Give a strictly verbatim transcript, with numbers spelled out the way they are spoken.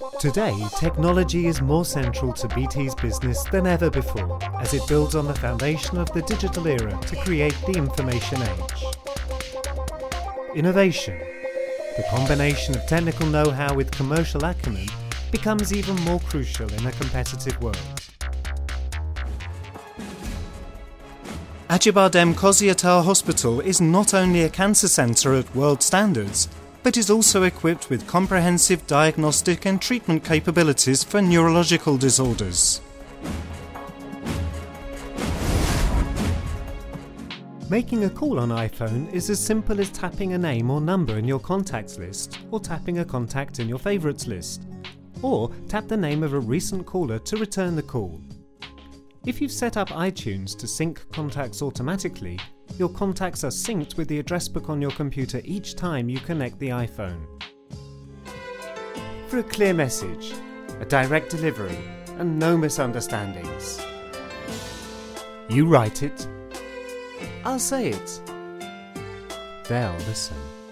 Today, technology is more central to B T's business than ever before, as it builds on the foundation of the digital era to create the information age. Innovation, the combination of technical know-how with commercial acumen, becomes even more crucial in a competitive world. Acıbadem Kozyatal Hospital is not only a cancer centre at world standards, but is also equipped with comprehensive diagnostic and treatment capabilities for neurological disorders. Making a call on iPhone is as simple as tapping a name or number in your contacts list, or tapping a contact in your favourites list, or tap the name of a recent caller to return the call. If you've set up iTunes to sync contacts automatically, your contacts are synced with the address book on your computer each time you connect the iPhone. For a clear message, a direct delivery, and no misunderstandings. You write it, I'll say it. They'll listen.